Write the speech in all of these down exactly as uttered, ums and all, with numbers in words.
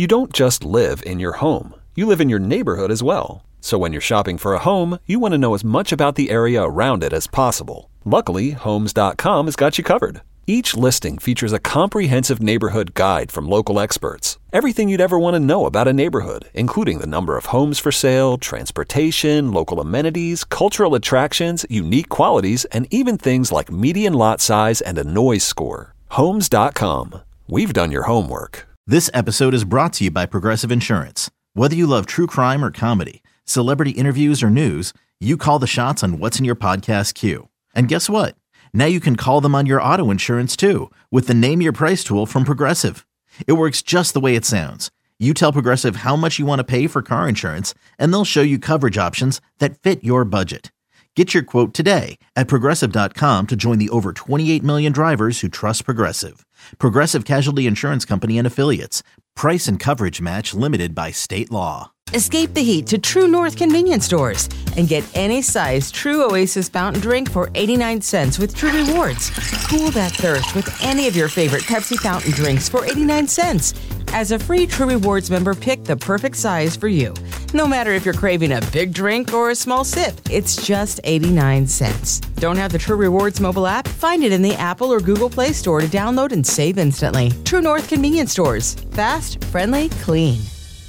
You don't just live in your home. You live in your neighborhood as well. So when you're shopping for a home, you want to know as much about the area around it as possible. Luckily, Homes dot com has got you covered. Each listing features a comprehensive neighborhood guide from local experts. Everything you'd ever want to know about a neighborhood, including the number of homes for sale, transportation, local amenities, cultural attractions, unique qualities, and even things like median lot size and a noise score. Homes dot com. We've done your homework. This episode is brought to you by Progressive Insurance. Whether you love true crime or comedy, celebrity interviews or news, you call the shots on what's in your podcast queue. And guess what? Now you can call them on your auto insurance too with the Name Your Price tool from Progressive. It works just the way it sounds. You tell Progressive how much you want to pay for car insurance, and they'll show you coverage options that fit your budget. Get your quote today at Progressive dot com to join the over twenty-eight million drivers who trust Progressive. Progressive Casualty Insurance Company and Affiliates. Price and coverage match limited by state law. Escape the heat to True North convenience stores and get any size True Oasis fountain drink for eighty-nine cents with True Rewards. Cool that thirst with any of your favorite Pepsi fountain drinks for eighty-nine cents. As a free True Rewards member, pick the perfect size for you. No matter if you're craving a big drink or a small sip, it's just eighty-nine cents. Don't have the True Rewards mobile app? Find it in the Apple or Google Play Store to download and save instantly. True North convenience stores. Fast, friendly, clean.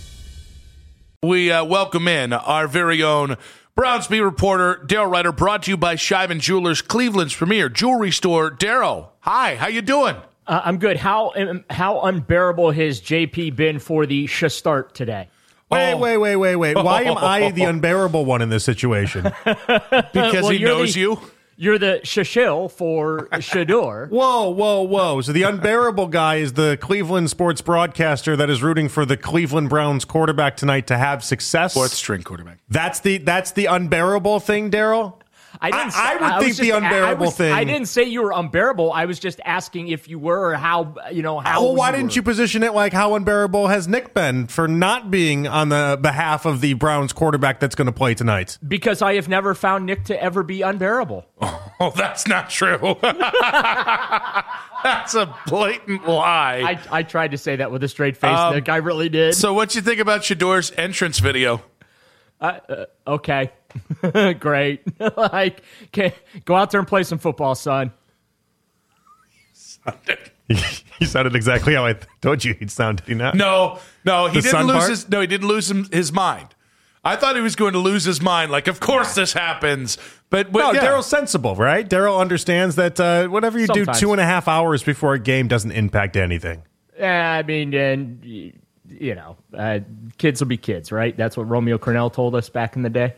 We uh, welcome in our very own Brownsby reporter, Daryl Ryder, brought to you by Shivan Jewelers, Cleveland's premier jewelry store. Daryl, hi, how you doing? Uh, I'm good. How um, how unbearable has J P been for the sh start today? Wait, wait, wait, wait, wait. Why am I the unbearable one in this situation? Because well, he knows the, you? You're the shishil for Shador. Whoa, whoa, whoa. So the unbearable guy is the Cleveland sports broadcaster that is rooting for the Cleveland Browns quarterback tonight to have success. Fourth string quarterback. That's the that's the unbearable thing, Daryl? I, didn't I, I would I think the unbearable I was, thing. I didn't say you were unbearable. I was just asking if you were, or how, you know, how. Well, why you didn't were. you position it like how unbearable has Nick been for not being on the behalf of the Browns quarterback that's going to play tonight? Because I have never found Nick to ever be unbearable. Oh, that's not true. That's a blatant lie. I, I tried to say that with a straight face, um, Nick. I really did. So what you think about Shador's entrance video? Uh, uh, okay. Great. Like, okay, go out there and play some football, son. He sounded exactly how I th- told you he'd sound, did he not? No, no, he The didn't son lose part? his. No, he didn't lose him, his mind. I thought he was going to lose his mind. Like, of course this happens, but, but No, yeah. Daryl's sensible, right? Daryl understands that uh, whatever you Sometimes. do two and a half hours before a game doesn't impact anything. Yeah, I mean, and you know, uh, kids will be kids, right? That's what Romeo Cornell told us back in the day.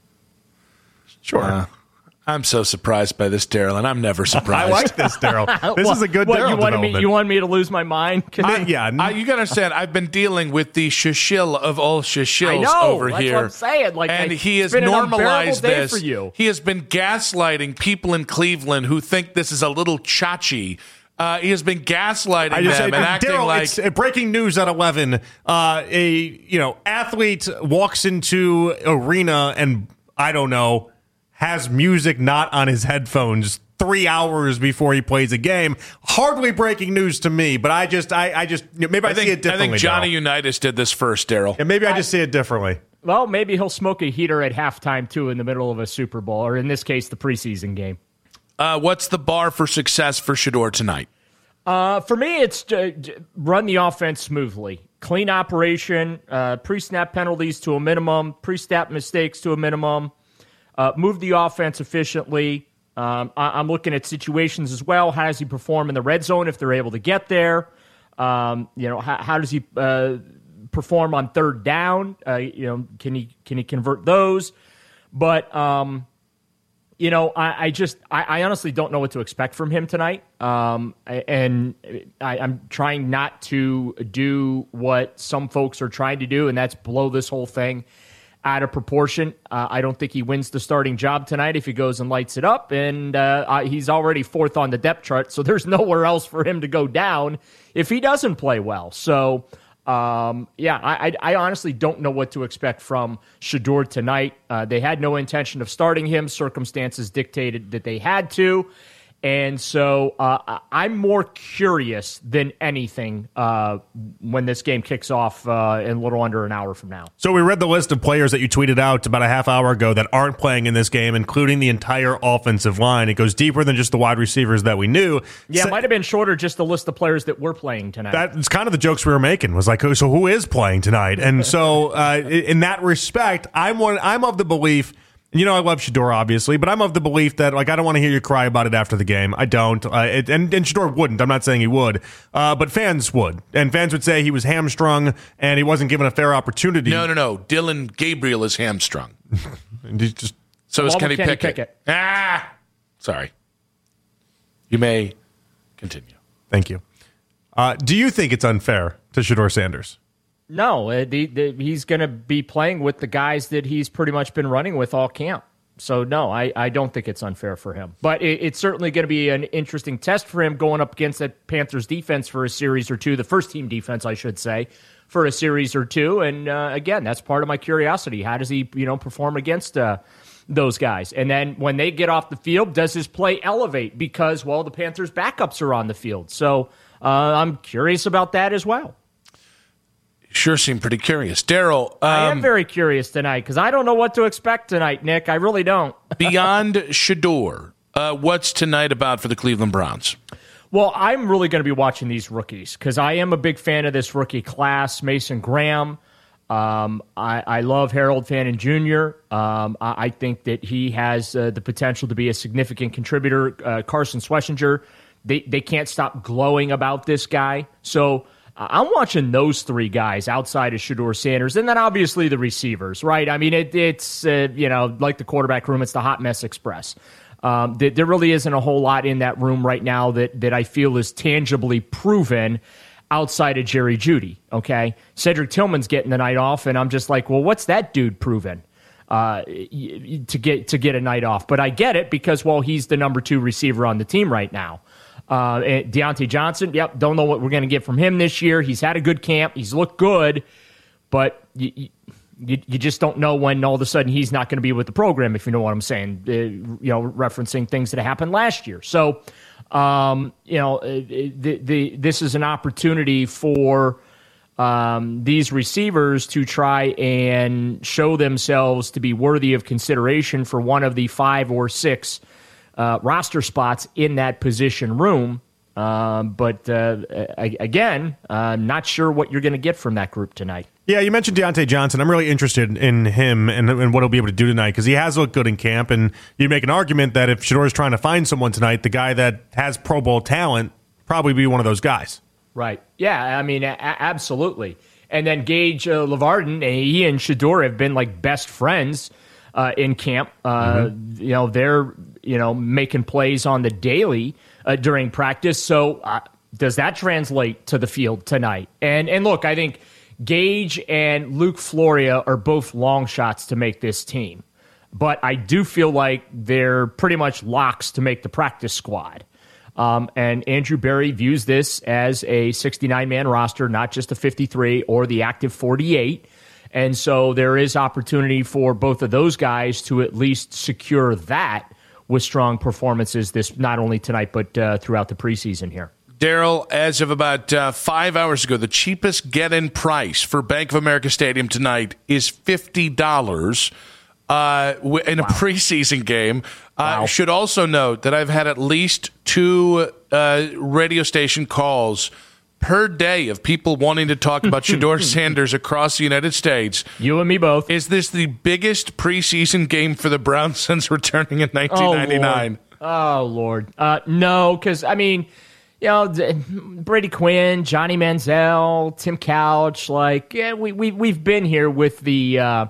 Sure. Uh, I'm so surprised by this, Daryl, and I'm never surprised. I like this, Daryl. This What- is a good what, Daryl you wanted me? development. You wanted me to lose my mind? Can I- I- yeah, I, you got to understand, I've been dealing with the shishil of all shishils I know, over that's here. what I'm saying. Like, and I- he it's has been an unbearable normalized day this. for you. He has been gaslighting people in Cleveland who think this is a little chachi. Uh, he has been gaslighting I just them said, and acting Daryl, like it's uh, breaking news at eleven. Uh, a you know athlete walks into arena and I don't know has music not on his headphones three hours before he plays a game. Hardly breaking news to me, but I just I, I just maybe I, I think, see it I differently. think Johnny Daryl. Unitas did this first, Daryl. Yeah, maybe I just see it differently. Well, maybe he'll smoke a heater at halftime too, in the middle of a Super Bowl, or in this case, the preseason game. Uh, what's the bar for success for Shador tonight? Uh, for me, it's to, to run the offense smoothly. Clean operation, uh, pre-snap penalties to a minimum, pre-snap mistakes to a minimum, uh, move the offense efficiently. Um, I, I'm looking at situations as well. How does he perform in the red zone if they're able to get there? Um, you know, how, how does he uh, perform on third down? Uh, you know, can he can he convert those? But um, You know, I, I just, I, I honestly don't know what to expect from him tonight. Um, and I, I'm trying not to do what some folks are trying to do, and that's blow this whole thing out of proportion. Uh, I don't think he wins the starting job tonight if he goes and lights it up, and uh, he's already fourth on the depth chart, so there's nowhere else for him to go down if he doesn't play well. So, Um, yeah, I, I, I honestly don't know what to expect from Shador tonight. Uh, they had no intention of starting him. Circumstances dictated that they had to. And so uh, I'm more curious than anything uh, when this game kicks off uh, in a little under an hour from now. So we read the list of players that you tweeted out about a half hour ago that aren't playing in this game, including the entire offensive line. It goes deeper than just the wide receivers that we knew. Yeah, so, it might have been shorter just the list of players that were playing tonight. That's kind of the jokes we were making, was like, oh, so who is playing tonight? And so uh, in that respect, I'm one. I'm of the belief, you know, I love Shedeur, obviously, but I'm of the belief that, like, I don't want to hear you cry about it after the game. I don't. Uh, it, and, and Shedeur wouldn't. I'm not saying he would. Uh, but fans would. And fans would say he was hamstrung and he wasn't given a fair opportunity. No, no, no. Dylan Gabriel is hamstrung. and he's just so is Well, Kenny, Kenny Pickett. Pickett. Ah! Sorry. You may continue. Thank you. Uh, do you think it's unfair to Shedeur Sanders? No, uh, the, the, he's going to be playing with the guys that he's pretty much been running with all camp. So, no, I, I don't think it's unfair for him. But it, it's certainly going to be an interesting test for him going up against that Panthers defense for a series or two, the first-team defense, I should say, for a series or two. And, uh, again, that's part of my curiosity. How does he, you know, perform against uh, those guys? And then when they get off the field, does his play elevate? Because, well, the Panthers' backups are on the field. So uh, I'm curious about that as well. Sure seem pretty curious. Daryl. Um, I am very curious tonight because I don't know what to expect tonight, Nick. I really don't. Beyond Shedeur, uh, what's tonight about for the Cleveland Browns? Well, I'm really going to be watching these rookies because I am a big fan of this rookie class. Mason Graham. Um, I, I love Harold Fannin Junior Um, I, I think that he has uh, the potential to be a significant contributor. Uh, Carson Schlesinger, they, they can't stop glowing about this guy. So I'm watching those three guys outside of Shedeur Sanders, and then obviously the receivers, right? I mean, it, it's, uh, you know, like the quarterback room, it's the hot mess express. Um, there, there really isn't a whole lot in that room right now that, that I feel is tangibly proven outside of Jerry Jeudy, okay? Cedric Tillman's getting the night off, and I'm just like, well, what's that dude proven uh, to get to get a night off? But I get it because, well, he's the number two receiver on the team right now. Uh, Deontay Johnson, yep, don't know what we're going to get from him this year. He's had a good camp. He's looked good, but you, you, you just don't know when all of a sudden he's not going to be with the program, if you know what I'm saying, uh, you know, referencing things that happened last year. So, um, you know, the, the, this is an opportunity for um, these receivers to try and show themselves to be worthy of consideration for one of the five or six Uh, roster spots in that position room. Um, but uh, again, uh, not sure what you're going to get from that group tonight. Yeah, you mentioned Deontay Johnson. I'm really interested in him and, and what he'll be able to do tonight because he has looked good in camp. And you make an argument that if Shedeur is trying to find someone tonight, the guy that has Pro Bowl talent probably be one of those guys. Right. Yeah, I mean, a- absolutely. And then Gage uh, Lavardin, he and Shedeur have been like best friends uh, in camp. Uh, mm-hmm. You know, they're you know making plays on the daily uh, during practice. So uh, does that translate to the field tonight? And and look, I think Gage and Luke Floria are both long shots to make this team. But I do feel like they're pretty much locks to make the practice squad. Um, and Andrew Berry views this as a sixty-nine man roster, not just a fifty-three or the active forty-eight. And so there is opportunity for both of those guys to at least secure that with strong performances this not only tonight but uh, throughout the preseason here. Daryl, as of about uh, five hours ago, the cheapest get-in price for Bank of America Stadium tonight is fifty dollars uh, in a wow. preseason game. I wow. should also note that I've had at least two uh, radio station calls per day of people wanting to talk about Shedeur Sanders across the United States. You and me both. Is this the biggest preseason game for the Browns since returning in nineteen ninety-nine? Oh, Lord. Oh, Lord. Uh, no, because, I mean, you know, Brady Quinn, Johnny Manziel, Tim Couch, like, yeah, we, we, we've been here with the uh,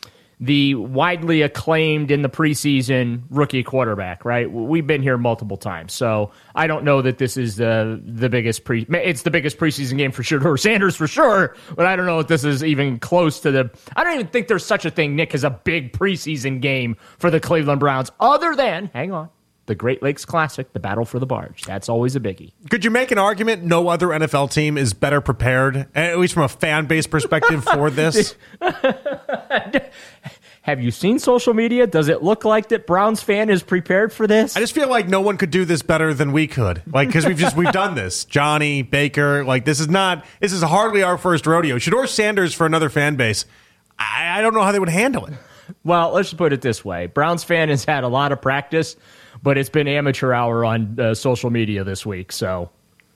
the widely acclaimed in the preseason rookie quarterback, right? We've been here multiple times. So I don't know that this is the the biggest pre it's the biggest preseason game for Shedeur Sanders for sure, but I don't know if this is even close to the I don't even think there's such a thing, Nick, as a big preseason game for the Cleveland Browns other than, hang on, the Great Lakes Classic, the Battle for the Barge. That's always a biggie. Could you make an argument no other N F L team is better prepared, at least from a fan base perspective, for this? Have you seen social media? Does it look like that Browns fan is prepared for this? I just feel like no one could do this better than we could. Like, because we've just we've done this. Johnny, Baker, like this is not this is hardly our first rodeo. Shedeur Sanders for another fan base. I, I don't know how they would handle it. Well, let's just put it this way. Browns fan has had a lot of practice, but it's been amateur hour on uh, social media this week. So,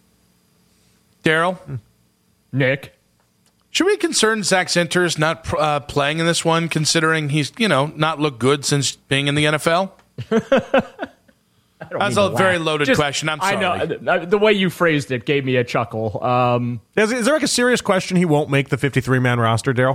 Daryl, Nick, should we concern Zach Sinters not uh, playing in this one, considering he's, you know, not looked good since being in the N F L? That's a very loaded Just, question. I'm sorry. I know. The way you phrased it gave me a chuckle. Um, is, is there like a serious question he won't make the fifty-three man roster, Daryl?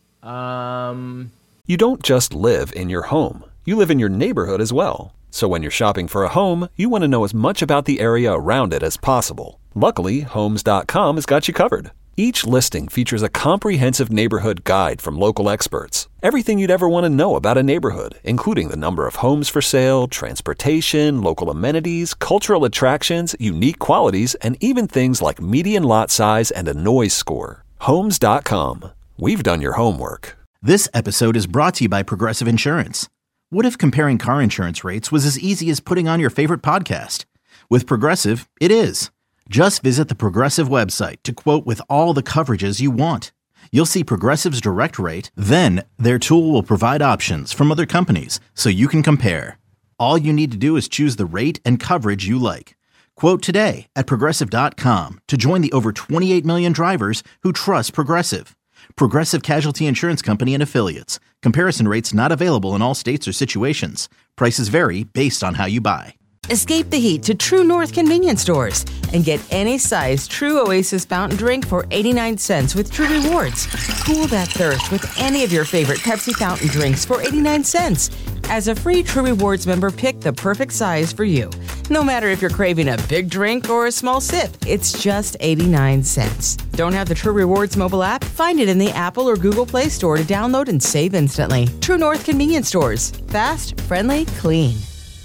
Um, You don't just live in your home. You live in your neighborhood as well. So when you're shopping for a home, you want to know as much about the area around it as possible. Luckily, Homes dot com has got you covered. Each listing features a comprehensive neighborhood guide from local experts. Everything you'd ever want to know about a neighborhood, including the number of homes for sale, transportation, local amenities, cultural attractions, unique qualities, and even things like median lot size and a noise score. Homes dot com. We've done your homework. This episode is brought to you by Progressive Insurance. What if comparing car insurance rates was as easy as putting on your favorite podcast? With Progressive, it is. Just visit the Progressive website to quote with all the coverages you want. You'll see Progressive's direct rate, then their tool will provide options from other companies so you can compare. All you need to do is choose the rate and coverage you like. Quote today at Progressive dot com to join the over twenty-eight million drivers who trust Progressive. Progressive Casualty Insurance Company and Affiliates. Comparison rates not available in all states or situations. Prices vary based on how you buy. Escape the heat to True North convenience stores and get any size True Oasis fountain drink for eighty-nine cents with True Rewards. Cool that thirst with any of your favorite Pepsi fountain drinks for eighty-nine cents. As a free True Rewards member, pick the perfect size for you. No matter if you're craving a big drink or a small sip, it's just eighty-nine cents. Don't have the True Rewards mobile app? Find it in the Apple or Google Play Store to download and save instantly. True North convenience stores. Fast, friendly, clean.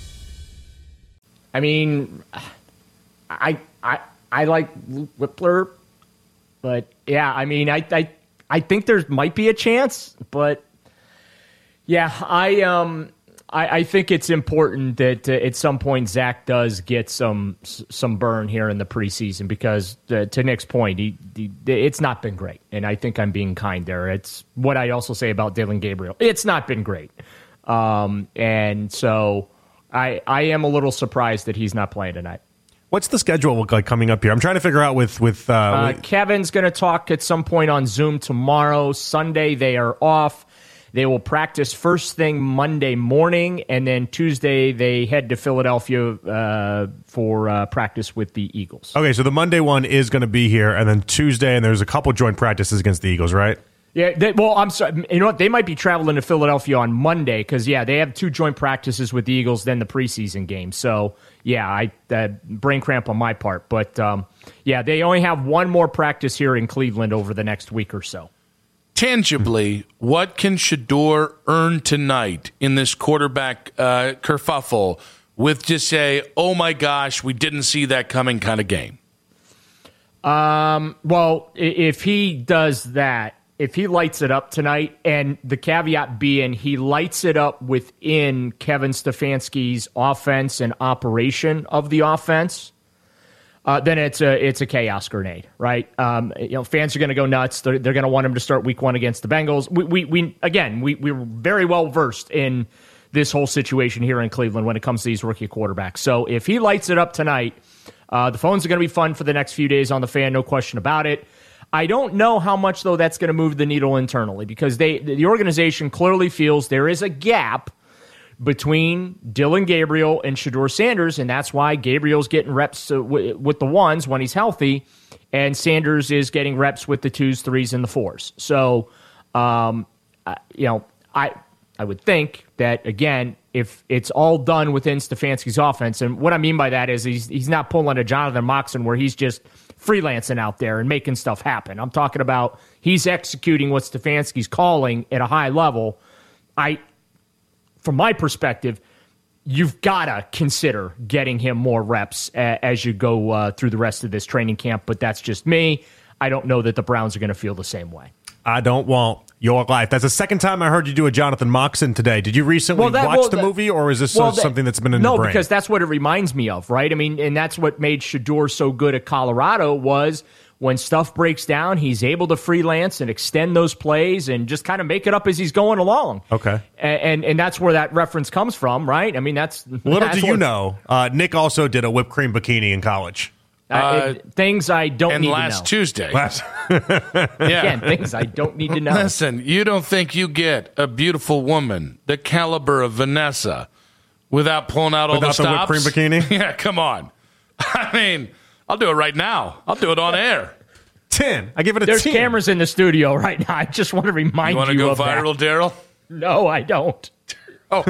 I mean, I I I like Whippler, but yeah, I mean, I I I think there might be a chance, but yeah, I um I, I think it's important that uh, at some point Zach does get some some burn here in the preseason because uh, to Nick's point, he, he it's not been great, and I think I'm being kind there. It's what I also say about Dillon Gabriel. It's not been great, um, and so. I, I am a little surprised that he's not playing tonight. What's the schedule look like coming up here? I'm trying to figure out with with. Uh, uh, with... Kevin's going to talk at some point on Zoom tomorrow. Sunday they are off. They will practice first thing Monday morning, and then Tuesday they head to Philadelphia uh, for uh, practice with the Eagles. Okay, so the Monday one is going to be here, and then Tuesday, and there's a couple joint practices against the Eagles, right? Yeah, they, well, I'm sorry. You know what? They might be traveling to Philadelphia on Monday because, yeah, they have two joint practices with the Eagles, then the preseason game. So, yeah, I uh, brain cramp on my part. But, um, yeah, they only have one more practice here in Cleveland over the next week or so. Tangibly, what can Shedeur earn tonight in this quarterback uh, kerfuffle with just a, oh, my gosh, we didn't see that coming kind of game? Um. Well, if he does that, if he lights it up tonight, and the caveat being he lights it up within Kevin Stefanski's offense and operation of the offense, uh, then it's a it's a chaos grenade, right? Um, you know, fans are going to go nuts. They're, they're going to want him to start Week One against the Bengals. We we, we again we we were very well versed in this whole situation here in Cleveland when it comes to these rookie quarterbacks. So if he lights it up tonight, uh, the phones are going to be fun for the next few days on the Fan, no question about it. I don't know how much, though, that's going to move the needle internally because they the organization clearly feels there is a gap between Dillon Gabriel and Shedeur Sanders, and that's why Gabriel's getting reps uh, w- with the ones when he's healthy, and Sanders is getting reps with the twos, threes, and the fours. So, um, uh, you know, I I would think that, again, if it's all done within Stefanski's offense, and what I mean by that is he's he's not pulling a Jonathan Moxon where he's just freelancing out there and making stuff happen. I'm talking about he's executing what Stefanski's calling at a high level. I, from my perspective, you've got to consider getting him more reps a, as you go uh, through the rest of this training camp, but that's just me. I don't know that the Browns are going to feel the same way. I don't want your life. That's the second time I heard you do a Jonathan Moxon today. Did you recently Well, that- watch well, the that- movie, or is this Well, so- that- something that's been in no, your brain? because that's what it reminds me of, right? I mean, and that's what made Shedeur so good at Colorado was when stuff breaks down, he's able to freelance and extend those plays and just kind of make it up as he's going along. Okay. And and, and that's where that reference comes from, right? I mean, that's Little that's do you what- know, uh, Nick also did a whipped cream bikini in college. Uh, it- things I don't And need last to know. Tuesday. Last- yeah. Again, things I don't need to know. Listen, you don't think you get a beautiful woman the caliber of Vanessa without pulling out all Without the the whipped stops? cream bikini? Yeah, come on. I mean, I'll do it right now. I'll do it on air. ten. I give it a There's ten. cameras in the studio right now. I just want to remind You you, want to go of viral, that. Daryl? No, I don't. Oh,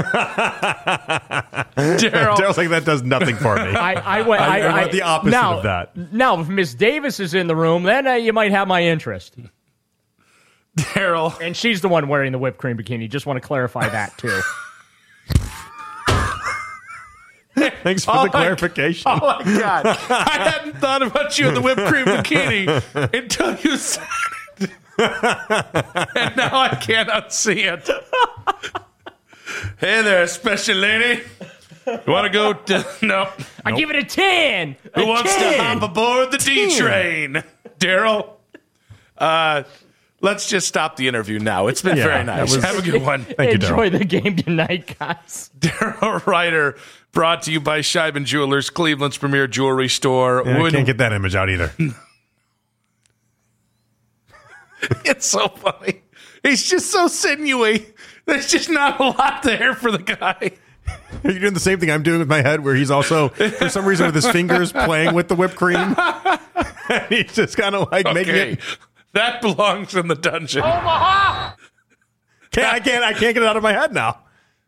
Daryl. Daryl's like, that does nothing for me. I, I went. I- I, I want the opposite now, of that. Now, if Miss Davis is in the room, then uh, you might have my interest. Daryl. And she's the one wearing the whipped cream bikini. Just want to clarify that too. Thanks for Oh the my- clarification. Oh my God! I hadn't thought about you in the whipped cream bikini until you said it, and now I can't unsee it. Hey there, special lady. You want to go to no? I give it a ten. Who A wants to ten. hop aboard the D train? Daryl. Uh, let's just stop the interview now. It's been Yeah, very that nice. was- Have a good one. Thank you, Enjoy Daryl. the game tonight, guys. Daryl Ryder, brought to you by Scheiben Jewelers, Cleveland's premier jewelry store. Yeah, I When- can't get that image out either. It's so funny. He's just so sinewy. There's just not a lot there for the guy. Are you doing the same thing I'm doing with my head, where he's also, for some reason, with his fingers playing with the whipped cream? And he's just kind of like making Okay. it. That belongs in the dungeon. Can't, I can't. I can't get it out of my head now.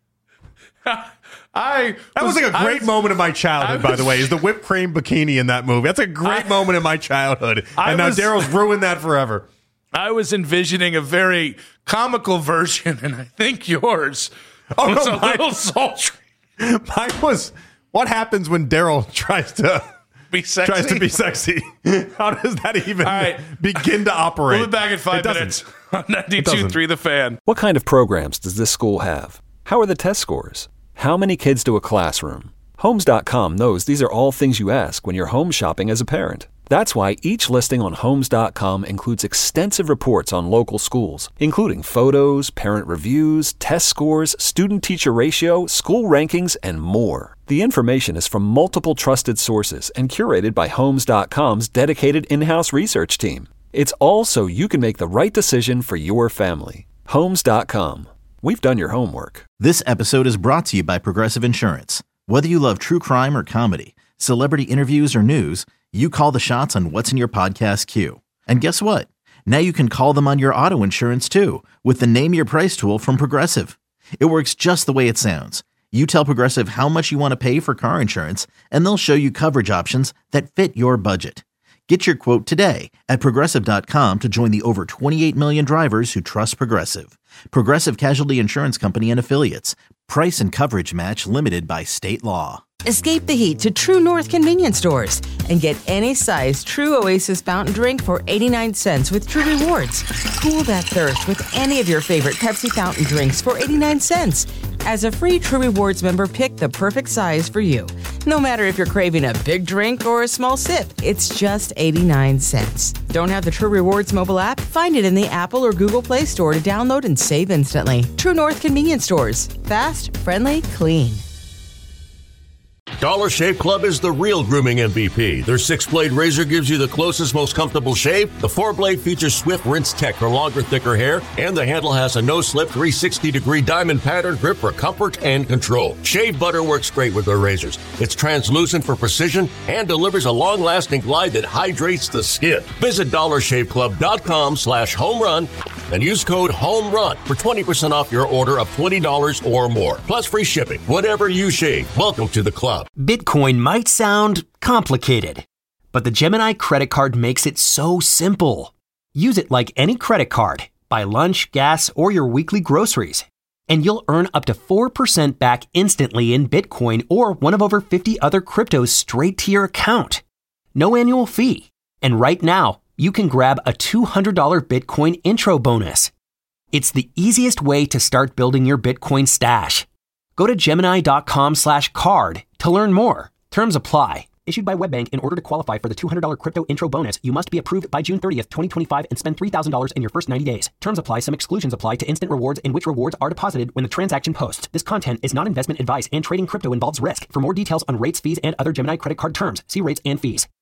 I That was like a I great was- moment of my childhood, I by the was- way, is the whipped cream bikini in that movie. That's a great I- moment in my childhood. I And now was- Daryl's ruined that forever. I was envisioning a very comical version, and I think yours Oh, was no, a mine- little sultry. Mine was, what happens when Daryl tries to Be sexy. tries to be sexy? How does that even All right. begin to operate? We'll be back in five It doesn't. minutes on ninety-two doesn't. point three The Fan. What kind of programs does this school have? How are the test scores? How many kids do a classroom? Homes dot com knows these are all things you ask when you're home shopping as a parent. That's why each listing on Homes dot com includes extensive reports on local schools, including photos, parent reviews, test scores, student-teacher ratio, school rankings, and more. The information is from multiple trusted sources and curated by Homes dot com's dedicated in-house research team. It's all so you can make the right decision for your family. Homes dot com. We've done your homework. This episode is brought to you by Progressive Insurance. Whether you love true crime or comedy, celebrity interviews or news, you call the shots on what's in your podcast queue. And guess what? Now you can call them on your auto insurance too with the Name Your Price tool from Progressive. It works just the way it sounds. You tell Progressive how much you want to pay for car insurance, and they'll show you coverage options that fit your budget. Get your quote today at Progressive dot com to join the over twenty-eight million drivers who trust Progressive. Progressive Casualty Insurance Company and Affiliates. Price and coverage match limited by state law. Escape the heat to True North convenience stores and get any size True Oasis fountain drink for eighty-nine cents with True Rewards. Cool that thirst with any of your favorite Pepsi fountain drinks for eighty-nine cents. As a free True Rewards member, pick the perfect size for you. No matter if you're craving a big drink or a small sip, it's just eighty-nine cents. Don't have the True Rewards mobile app? Find it in the Apple or Google Play Store to download and save instantly. True North convenience stores. Fast, friendly, clean. Dollar Shave Club is the real grooming M V P. Their six-blade razor gives you the closest, most comfortable shave. The four-blade features swift rinse tech for longer, thicker hair, and the handle has a no-slip three sixty degree diamond pattern grip for comfort and control. Shave butter works great with their razors. It's translucent for precision and delivers a long-lasting glide that hydrates the skin. Visit dollar shave club dot com slash home run and use code HOMERUN for twenty percent off your order of twenty dollars or more, plus free shipping. Whatever you shave, welcome to the club. Bitcoin might sound complicated, but the Gemini credit card makes it so simple. Use it like any credit card. Buy lunch, gas, or your weekly groceries, and you'll earn up to four percent back instantly in Bitcoin or one of over fifty other cryptos straight to your account. No annual fee. And right now, you can grab a two hundred dollars Bitcoin intro bonus. It's the easiest way to start building your Bitcoin stash. Go to Gemini.com slash card to learn more. Terms apply. Issued by WebBank. In order to qualify for the two hundred dollars crypto intro bonus, you must be approved by June thirtieth, twenty twenty-five and spend three thousand dollars in your first ninety days. Terms apply. Some exclusions apply to instant rewards in which rewards are deposited when the transaction posts. This content is not investment advice and trading crypto involves risk. For more details on rates, fees, and other Gemini credit card terms, see rates and fees.